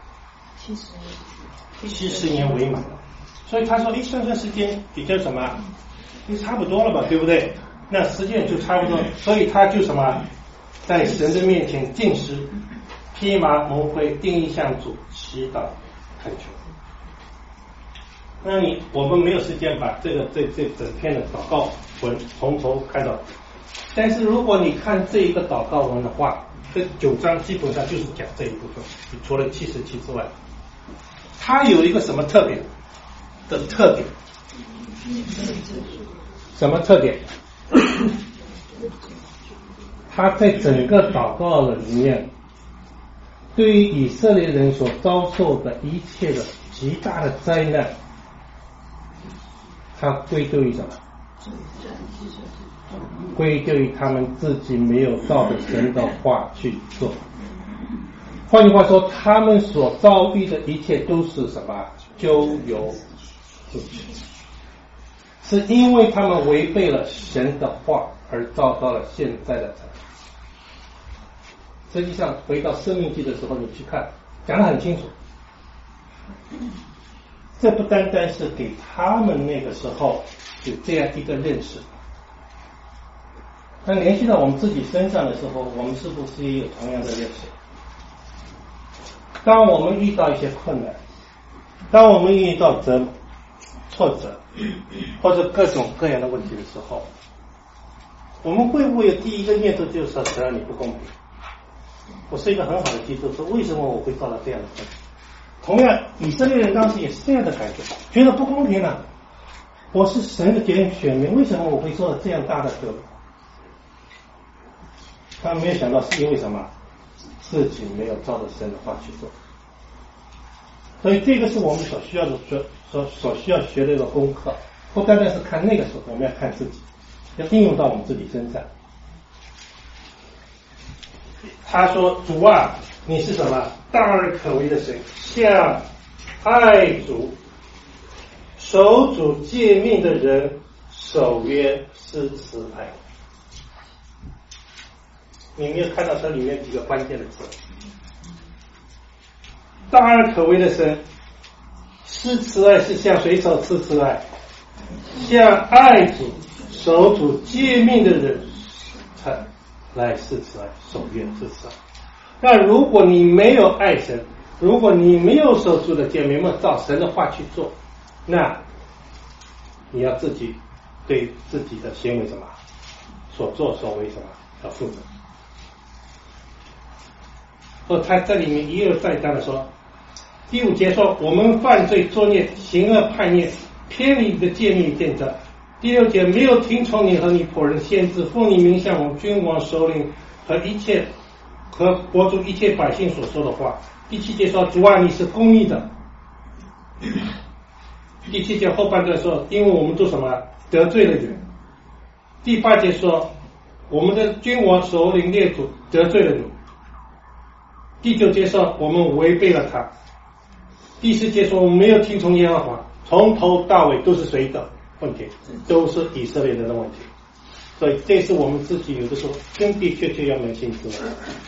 ？70年为满了，所以他说，算算时间也就什么，就差不多了吧，对不对？那时间就差不多，所以他就什么，在神的面前禁食、披麻蒙灰、定意向主祈祷恳求。那我们没有时间把这整篇的祷告文从头看到，但是如果你看这一个祷告文的话，这9章基本上就是讲这一部分，除了77之外，它有一个什么特点？什么特点？他在整个祷告的里面，对于以色列人所遭受的一切的极大的灾难，他归咎于什么？归咎于他们自己没有照着神的话去做。换句话说，他们所遭遇的一切都是什么？咎由自取，是因为他们违背了神的话而遭到了现在的惨。实际上回到申命记的时候，你去看讲得很清楚，这不单单是给他们那个时候有这样一个认识，那联系到我们自己身上的时候，我们是不是也有同样的认识？当我们遇到一些困难，当我们遇到挫折或者各种各样的问题的时候，我们会不会有第一个念头就是说，神啊，你不公平，我是一个很好的基督徒，为什么我会遭到这样的困难？同样以色列人当时也是这样的感觉，觉得不公平啊，我是神的选民，为什么我会受到这样大的责？他没有想到是因为什么？自己没有照着神的话去做。所以这个是我们所需要的所需要学的一个功课，不单单是看那个时候，我们要看自己，要应用到我们自己身上。他说，主啊，你是什么？大而可畏的神，向爱主守主诫命的人守约施慈爱。你没有看到这里面几个关键的字？大而可畏的神，施慈爱是向谁守施慈爱？向爱主守主诫命的人来施慈爱，守约施慈爱。那如果你没有爱神，如果你没有守住的诫命，没有照神的话去做，那你要自己对自己的行为什么所作所为什么要负责。他这里面一而再三的说，第5节说，我们犯罪作孽，行恶叛逆，偏离你的诫命见证。第6节，没有听从你和你仆人先知奉你名向我们君王首领和国主一切百姓所说的话。第7节说，主啊，你是公义的。第7节后半段说，因为我们做什么得罪了人。第8节说，我们的君王首领列祖得罪了你。第9节说，我们违背了他。第10节说，我们没有听从耶和华。从头到尾都是谁的问题？都是以色列人的问题。所以这是我们自己有的时候真的确要扪心自问。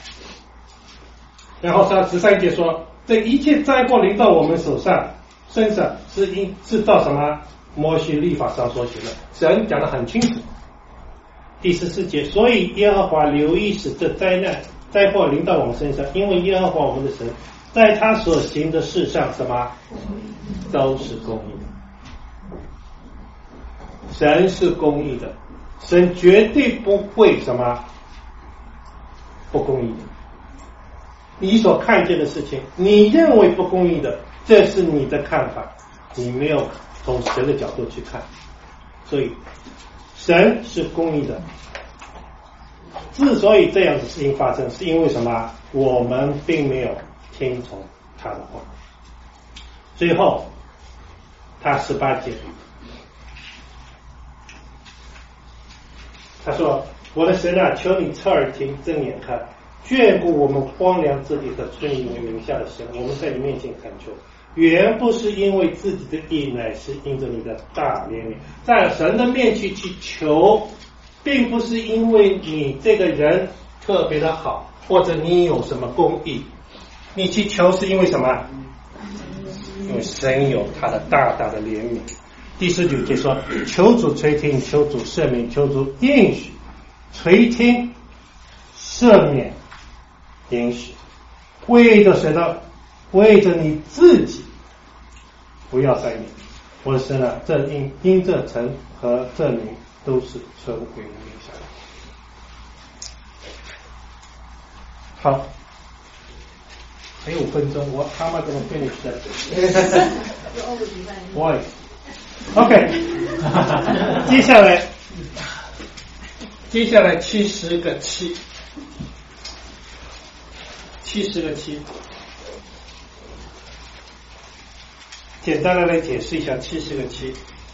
然后13节说，这一切灾祸临到我们身上是照什么摩西律法上所写的，神讲得很清楚。第14节，所以耶和华留意使这灾祸临到我们身上，因为耶和华我们的神在他所行的事上什么都是公义的。神是公义的，神绝对不会什么不公义的。你所看见的事情，你认为不公义的，这是你的看法，你没有从神的角度去看。所以神是公义的。之所以这样的事情发生，是因为什么？我们并没有听从他的话。最后他18节，他说，我的神啊，求你侧耳听，睁眼看，眷顾我们荒凉之地和村民名下的神，我们在你面前恳求，原不是因为自己的义，乃是因着你的大怜悯。在神的面前去求，并不是因为你这个人特别的好，或者你有什么公义，你去求是因为什么？因为神有他的大大的怜悯。第19节说，求主垂听，求主赦免，求主应许。垂听、赦免、应许，为着谁呢？为着你自己，不要再念。我的神啊，这因这城和这民都是存悔的名下。好，还有5分钟，我他妈怎么 finish that？ Why？ OK， 接下来70个7简单的来解释一下70个7。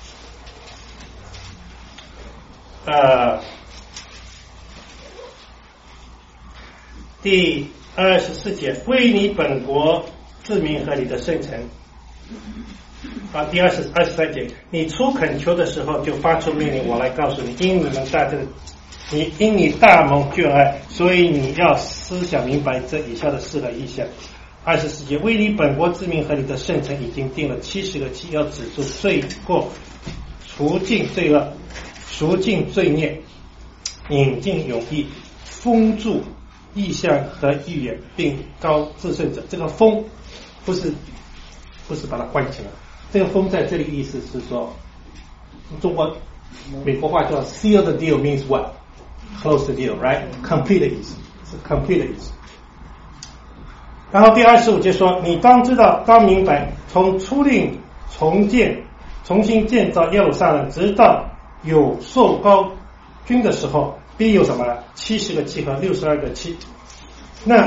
第24节，为你本国自民和你的圣城。第23节，你初恳求的时候就发出命令，我来告诉你，因你大蒙眷爱，所以你要思想明白这以下的4个意象。24节，为你本国之民和你的圣城已经定了70个7，要止住罪过，除尽罪恶，赎尽罪孽，引进永义，封住意象和预言，并高至圣者。这个封不是把它关起来，这个封在这里意思是说，中国美国话叫 seal the deal means what? Close the deal, right? Complete 的意思，是 complete 的意思。然后第25节说，你当知道，当明白，从初令重新建造耶路撒冷，直到有受膏君的时候，必有什么70个7和62个7。那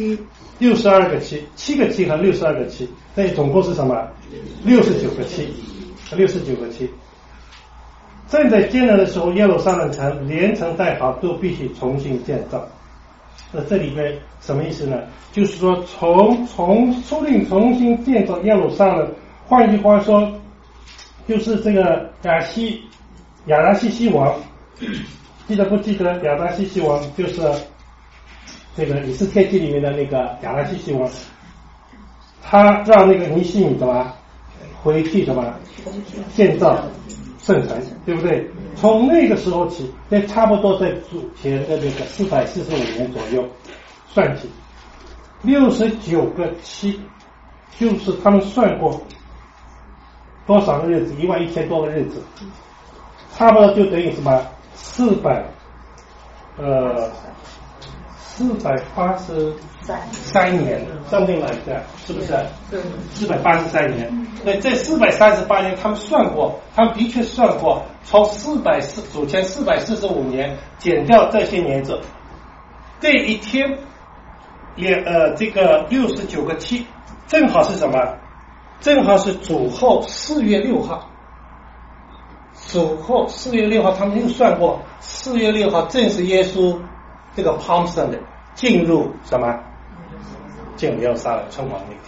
62个7 7个7和62个7，那总共是什么？69个7，69个7。正在艰难的时候，耶路撒冷城连城带壕都必须重新建造。那这里面什么意思呢？就是说从初令重新建造耶路撒冷，换句话说，就是这个亚达西西王，记得不记得亚达西西王就是这个以斯帖记里面的那个亚达西西王，他让那个尼西米怎么回去怎么建造圣城，对不对？从那个时候起，那差不多在主前的那个445年左右算起，69个7，就是他们算过多少个日子，11000多个日子，差不多就等于什么483年，something like that， 是不是？483年。那这438年，他们算过，他们的确算过，从主前445年减掉这些年子，这一天这个69个7，正好是什么？正好是主后4月6号。主后4月6号，他们又算过，4月6号正是耶稣这个 Palm Sunday 进入什么？进入耶路撒冷称王那天。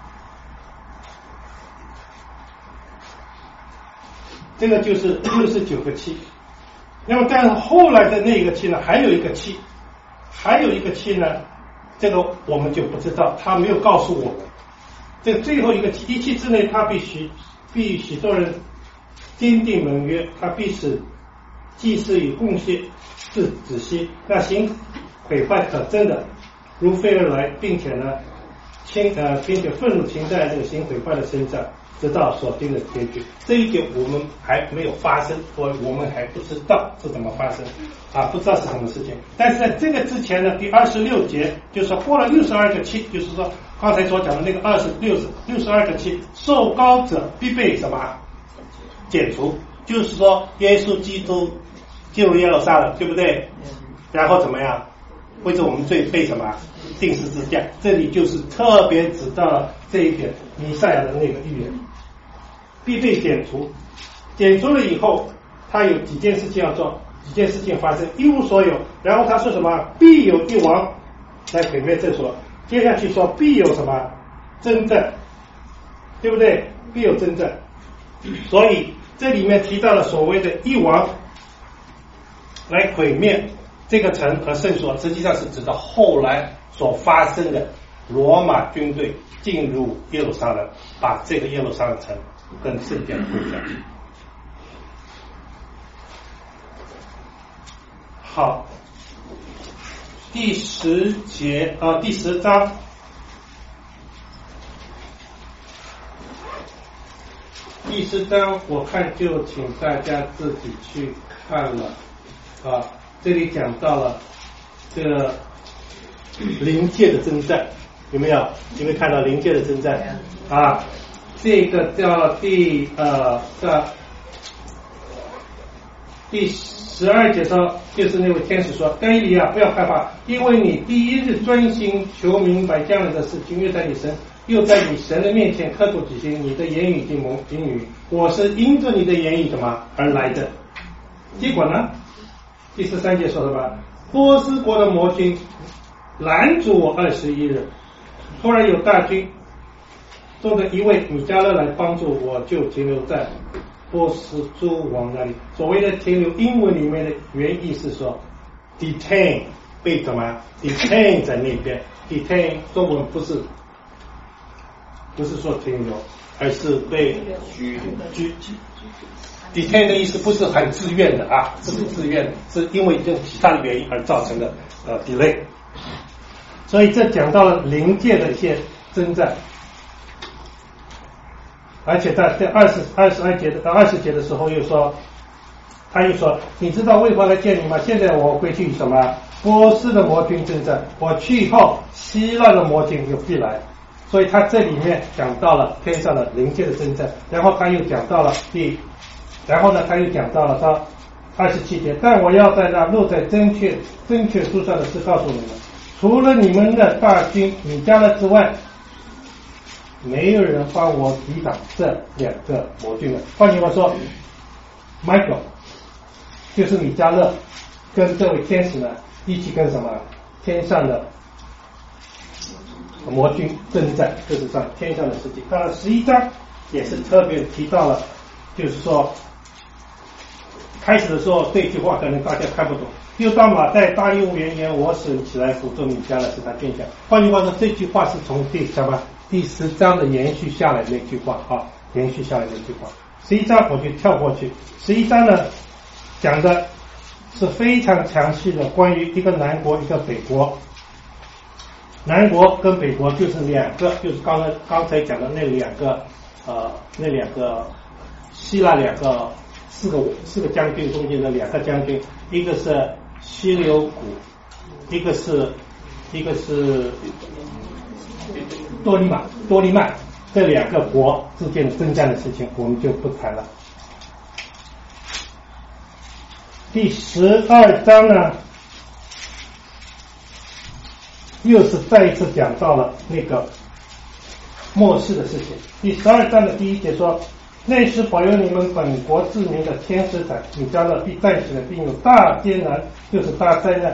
这个就是69个7。那么但是后来的那个7呢，还有一个7呢，这个我们就不知道，他没有告诉我们。这个最后一个7，一期之内，他必许多人坚定盟约，他必使祭司与贡献是止息，那行毁坏可憎的如飞而来，并且愤怒停在这个行毁坏的身上，直到所定的结局。这一点我们还没有发生，我们还不知道是怎么发生不知道是什么事情。但是在这个之前呢，第26节就是说过了62个7，就是说刚才所讲的那个62个7，受膏者必被什么剪除，就是说耶稣基督进入耶路撒冷，对不对？然后怎么样？为着我们罪被什么钉十字架？这里就是特别指到了这一点，弥赛亚的那个预言，必被剪除。剪除了以后，他有几件事情要做，几件事情发生，一无所有。然后他说什么？必有一王来毁灭这所。接下去说必有什么征战，对不对？必有征战。所以这里面提到了所谓的一王来毁灭这个城和圣所实际上是指的后来所发生的罗马军队进入耶路撒冷，把这个耶路撒冷城跟圣殿攻下。好，第10章。第10章我看就请大家自己去看了啊，这里讲到了这个灵界的征战，有没有看到灵界的征战啊？这个叫第12节说，就是那位天使说：“该以利亚，不要害怕，因为你第一日专心求明白将来的事情，又在你神的面前刻苦己心，你的言语已经应允。我是因着你的言语怎么而来的？结果呢？第13节说什么？波斯国的魔军拦阻我21日，突然有大军中的一位米迦勒来帮助我，就停留在波斯诸王那里。所谓的停留，英文里面的原意是说 detain， 被怎么 detain 在那边。detain 中文不是说停留，而是被拘。detain 的意思不是很自愿的啊，不是自愿的，是因为这种其他的原因而造成的delay。所以这讲到了灵界的一些征战，而且在20节的时候他又说，你知道为何来见你吗？现在我会去什么波斯的魔军征战，我去以后希腊的魔军又必来。所以他这里面讲到了天上的灵界的征战，然后他又讲到了到27节，但我要在那落在正确书上的事告诉你们，除了你们的大军米迦勒之外，没有人帮我抵挡这2个魔军了。换句话说 ，Michael 就是米迦勒跟这位天使呢一起跟什么天上的魔军征战，这是上天上的事情。当然11章也是特别提到了，就是说开始的时候这句话可能大家看不懂，又到马代大利乌元年，我使你起来辅助米迦勒，使他见降。换句话说，这句话是从第10章的延续下来的那句话啊，延续下来的那句话。11章我就跳过去。11章呢讲的是非常详细的关于一个南国一个北国。南国跟北国就是2个，就是刚才讲的那两个希腊四个将军中间的2个将军，一个是希留古，一个是多利曼，这2个国之间的征战的事情我们就不谈了。第12章呢又是再一次讲到了那个末世的事情。第12章的第1节说，那时保佑你们本国治民的天使长米迦勒必暂时的，并有大艰难，就是大灾难，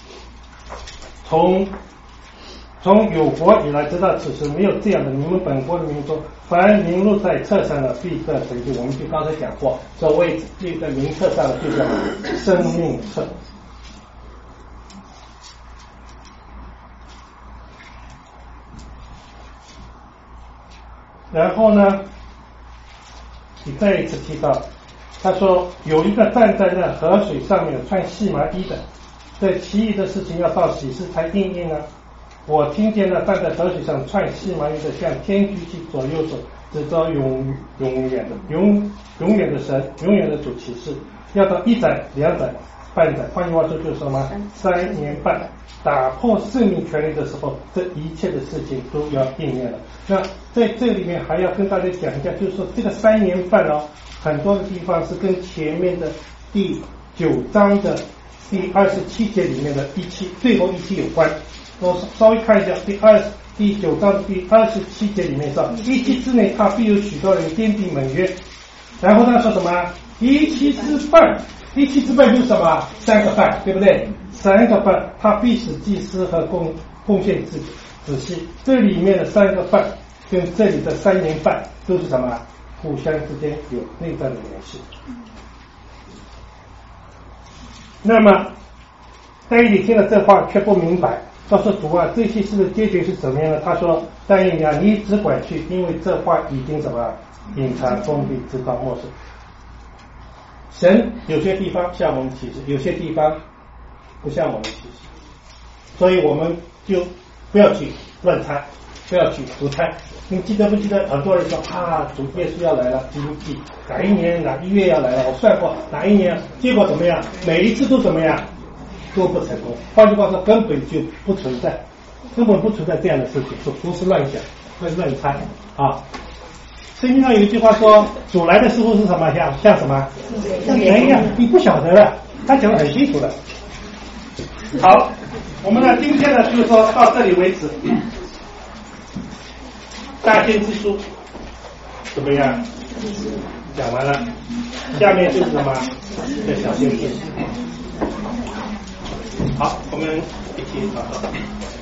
从有国以来直到此时没有这样的，你们本国的民众凡名录在册上的必得成就。我们就刚才讲过，所谓这个名册上的就叫生命册。然后呢你再一次提到，他说有一个站在那河水上面穿细麻衣的，这其余的事情要到几时才应验呢？我听见了站在河水上穿细麻衣的向天举起左右手，指着永远的神，永远的主启示，要到1载、2载、半载，换句话说就是什么3年半，打破生命权利的时候，这一切的事情都要应验了。那在这里面还要跟大家讲一下，就是说这个3年半很多的地方是跟前面的第9章的第27节里面的最后一期有关。我稍微看一下第9章的第27节里面说，1期之内他必有许多人奠定盟约，然后他说什么1期之半就是什么3个半，对不对？3个半他必使祭司和贡献仔细，这里面的3个半跟这里的3年半都是什么互相之间有内在的联系。那么但以理听了这话却不明白，他说主啊，这些事的结局是怎么样的？他说但以理啊，你只管去，因为这话已经什么隐藏封闭，直到末世。神有些地方向我们启示，有些地方不向我们启示，所以我们就不要去乱猜，不要去胡猜。你记得不记得很多人说主耶稣要来了，经济哪一年哪一月要来了，我算过哪一年，结果怎么样？每一次都怎么样？都不成功。换句话说，根本就不存在，根本不存在这样的事情，说胡思乱想，会乱猜啊。圣经上有一句话说，主来的时候是什么？像什么？像人一样，你不晓得了，他讲得很清楚的。好，我们呢今天呢就是说到这里为止。大先知书怎么样？讲完了，下面就是什么？这小先知。好，我们一起祷告。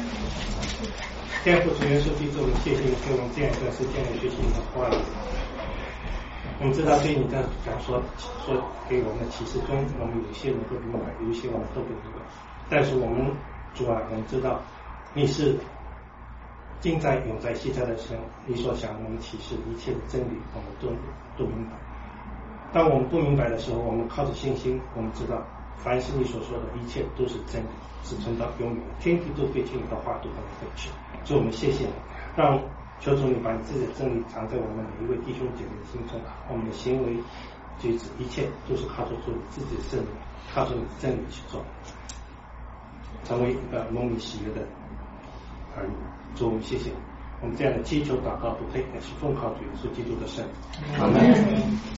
天父主耶稣基督，谢谢你给我们这样一段时间来学习你的话语。我们知道对你的讲说给我们的启示中，我们有些人不明白，有一些我们都不明白。但是我们主啊，我们知道你是今在永在昔在的神，你所想我们启示一切的真理，我们都明白。当我们不明白的时候，我们靠着信心，我们知道凡是你所说的一切都是真理，是存到永远，天地都废去，你的话都不能废去。所以我们谢谢你，让求主你把你自己的真理藏在我们每一位弟兄姐妹的心中，我们的行为举止一切都是靠着主你自己的真理，靠着你的真理去做，成为一个蒙你喜悦的儿女。主，我们谢谢你，我们这样的祈求祷告不配，乃是奉靠主耶稣基督的圣名。阿门。